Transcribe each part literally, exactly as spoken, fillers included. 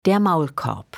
Der Maulkorb.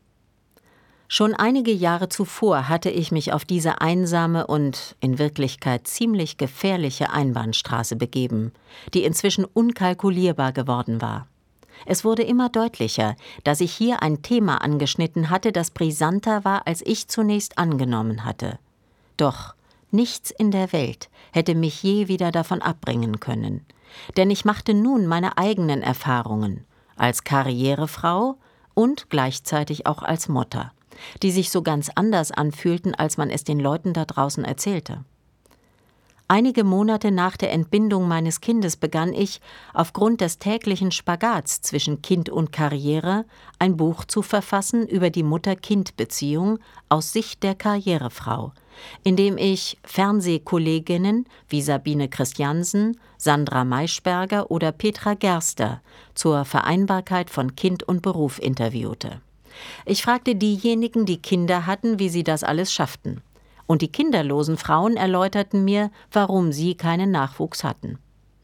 Schon einige Jahre zuvor hatte ich mich auf diese einsame und in Wirklichkeit ziemlich gefährliche Einbahnstraße begeben, die inzwischen unkalkulierbar geworden war. Es wurde immer deutlicher, dass ich hier ein Thema angeschnitten hatte, das brisanter war, als ich zunächst angenommen hatte. Doch nichts in der Welt hätte mich je wieder davon abbringen können, denn ich machte nun meine eigenen Erfahrungen als Karrierefrau und gleichzeitig auch als Mutter, die sich so ganz anders anfühlten, als man es den Leuten da draußen erzählte. Einige Monate nach der Entbindung meines Kindes begann ich, aufgrund des täglichen Spagats zwischen Kind und Karriere, ein Buch zu verfassen über die Mutter-Kind-Beziehung aus Sicht der Karrierefrau, in dem ich Fernsehkolleginnen wie Sabine Christiansen, Sandra Maischberger oder Petra Gerster zur Vereinbarkeit von Kind und Beruf interviewte. Ich fragte diejenigen, die Kinder hatten, wie sie das alles schafften. Und die kinderlosen Frauen erläuterten mir, warum sie keinen Nachwuchs hatten.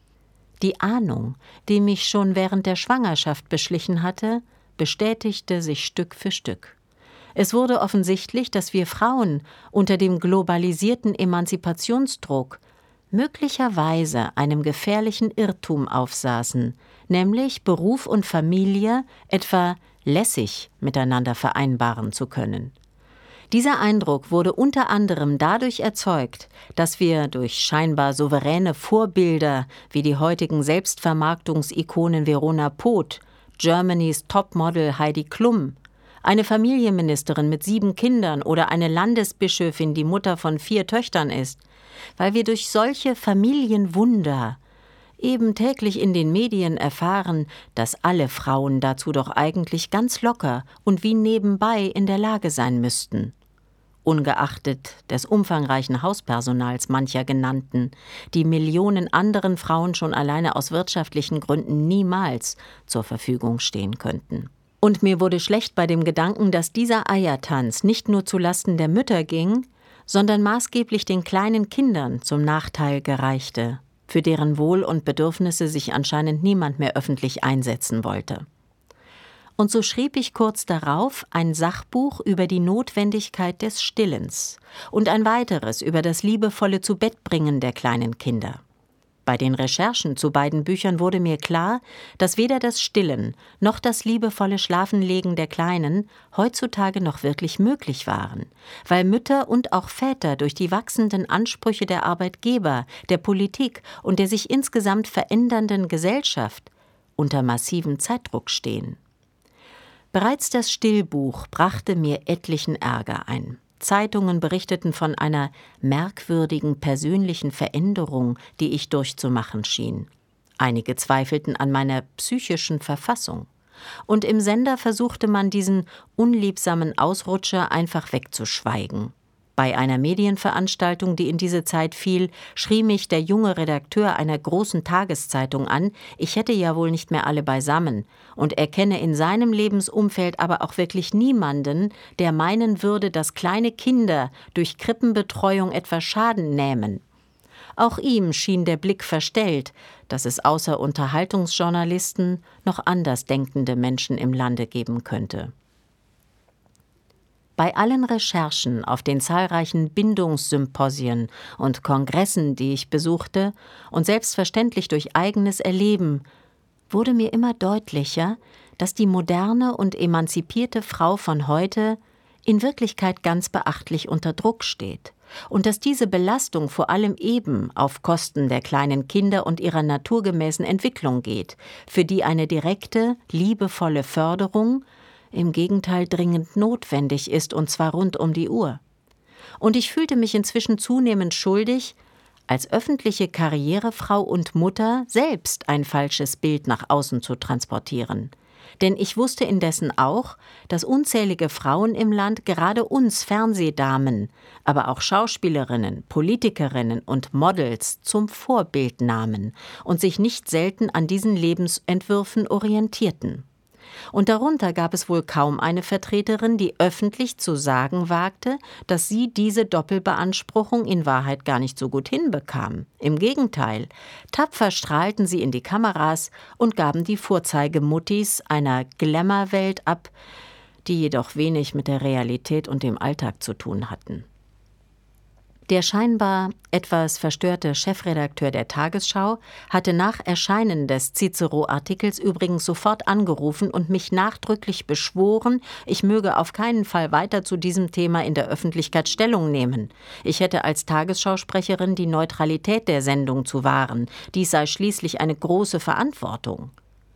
Die Ahnung, die mich schon während der Schwangerschaft beschlichen hatte, bestätigte sich Stück für Stück. Es wurde offensichtlich, dass wir Frauen unter dem globalisierten Emanzipationsdruck möglicherweise einem gefährlichen Irrtum aufsaßen, nämlich Beruf und Familie etwa lässig miteinander vereinbaren zu können. Dieser Eindruck wurde unter anderem dadurch erzeugt, dass wir durch scheinbar souveräne Vorbilder wie die heutigen Selbstvermarktungsikonen Verona Poth, Germanys Topmodel Heidi Klum, eine Familienministerin mit sieben Kindern oder eine Landesbischöfin, die Mutter von vier Töchtern ist, weil wir durch solche Familienwunder eben täglich in den Medien erfahren, dass alle Frauen dazu doch eigentlich ganz locker und wie nebenbei in der Lage sein müssten. Ungeachtet des umfangreichen Hauspersonals mancher Genannten, die Millionen anderen Frauen schon alleine aus wirtschaftlichen Gründen niemals zur Verfügung stehen könnten. Und mir wurde schlecht bei dem Gedanken, dass dieser Eiertanz nicht nur zulasten der Mütter ging, sondern maßgeblich den kleinen Kindern zum Nachteil gereichte, für deren Wohl und Bedürfnisse sich anscheinend niemand mehr öffentlich einsetzen wollte. Und so schrieb ich kurz darauf ein Sachbuch über die Notwendigkeit des Stillens und ein weiteres über das liebevolle Zubettbringen der kleinen Kinder. Bei den Recherchen zu beiden Büchern wurde mir klar, dass weder das Stillen noch das liebevolle Schlafenlegen der Kleinen heutzutage noch wirklich möglich waren, weil Mütter und auch Väter durch die wachsenden Ansprüche der Arbeitgeber, der Politik und der sich insgesamt verändernden Gesellschaft unter massivem Zeitdruck stehen. Bereits das Stillbuch brachte mir etlichen Ärger ein. Zeitungen berichteten von einer merkwürdigen persönlichen Veränderung, die ich durchzumachen schien. Einige zweifelten an meiner psychischen Verfassung. Und im Sender versuchte man, diesen unliebsamen Ausrutscher einfach wegzuschweigen. Bei einer Medienveranstaltung, die in diese Zeit fiel, schrie mich der junge Redakteur einer großen Tageszeitung an, ich hätte ja wohl nicht mehr alle beisammen und er kenne in seinem Lebensumfeld aber auch wirklich niemanden, der meinen würde, dass kleine Kinder durch Krippenbetreuung etwa Schaden nähmen. Auch ihm schien der Blick verstellt, dass es außer Unterhaltungsjournalisten noch anders denkende Menschen im Lande geben könnte. Bei allen Recherchen auf den zahlreichen Bindungssymposien und Kongressen, die ich besuchte, und selbstverständlich durch eigenes Erleben, wurde mir immer deutlicher, dass die moderne und emanzipierte Frau von heute in Wirklichkeit ganz beachtlich unter Druck steht und dass diese Belastung vor allem eben auf Kosten der kleinen Kinder und ihrer naturgemäßen Entwicklung geht, für die eine direkte, liebevolle Förderung im Gegenteil dringend notwendig ist, und zwar rund um die Uhr. Und ich fühlte mich inzwischen zunehmend schuldig, als öffentliche Karrierefrau und Mutter selbst ein falsches Bild nach außen zu transportieren. Denn ich wusste indessen auch, dass unzählige Frauen im Land gerade uns Fernsehdamen, aber auch Schauspielerinnen, Politikerinnen und Models zum Vorbild nahmen und sich nicht selten an diesen Lebensentwürfen orientierten. Und darunter gab es wohl kaum eine Vertreterin, die öffentlich zu sagen wagte, dass sie diese Doppelbeanspruchung in Wahrheit gar nicht so gut hinbekam. Im Gegenteil, tapfer strahlten sie in die Kameras und gaben die Vorzeigemuttis einer Glamour-Welt ab, die jedoch wenig mit der Realität und dem Alltag zu tun hatten. Der scheinbar etwas verstörte Chefredakteur der Tagesschau hatte nach Erscheinen des Cicero-Artikels übrigens sofort angerufen und mich nachdrücklich beschworen, ich möge auf keinen Fall weiter zu diesem Thema in der Öffentlichkeit Stellung nehmen. Ich hätte als Tagesschausprecherin die Neutralität der Sendung zu wahren. Dies sei schließlich eine große Verantwortung.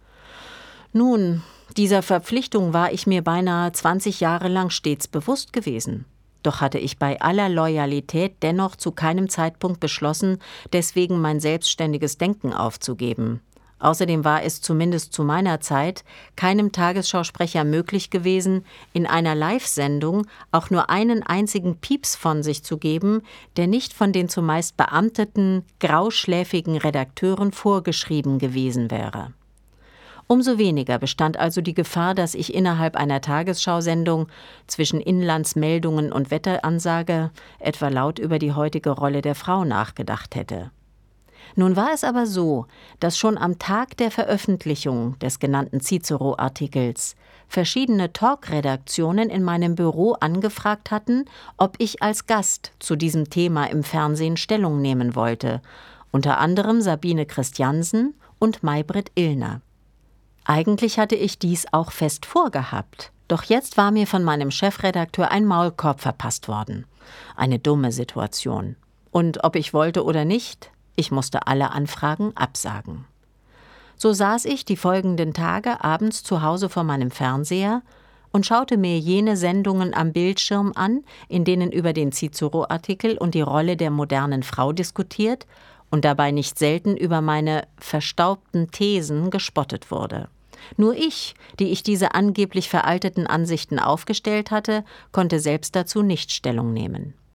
Nun, dieser Verpflichtung war ich mir beinahe zwanzig Jahre lang stets bewusst gewesen. Doch hatte ich bei aller Loyalität dennoch zu keinem Zeitpunkt beschlossen, deswegen mein selbstständiges Denken aufzugeben. Außerdem war es zumindest zu meiner Zeit keinem Tagesschausprecher möglich gewesen, in einer Live-Sendung auch nur einen einzigen Pieps von sich zu geben, der nicht von den zumeist beamteten, grauschläfigen Redakteuren vorgeschrieben gewesen wäre. Umso weniger bestand also die Gefahr, dass ich innerhalb einer Tagesschausendung zwischen Inlandsmeldungen und Wetteransage etwa laut über die heutige Rolle der Frau nachgedacht hätte. Nun war es aber so, dass schon am Tag der Veröffentlichung des genannten Cicero-Artikels verschiedene Talk-Redaktionen in meinem Büro angefragt hatten, ob ich als Gast zu diesem Thema im Fernsehen Stellung nehmen wollte, unter anderem Sabine Christiansen und Maybrit Illner. Eigentlich hatte ich dies auch fest vorgehabt, doch jetzt war mir von meinem Chefredakteur ein Maulkorb verpasst worden. Eine dumme Situation. Und ob ich wollte oder nicht, ich musste alle Anfragen absagen. So saß ich die folgenden Tage abends zu Hause vor meinem Fernseher und schaute mir jene Sendungen am Bildschirm an, in denen über den Cicero-Artikel und die Rolle der modernen Frau diskutiert und dabei nicht selten über meine verstaubten Thesen gespottet wurde. Nur ich, die ich diese angeblich veralteten Ansichten aufgestellt hatte, konnte selbst dazu nicht Stellung nehmen.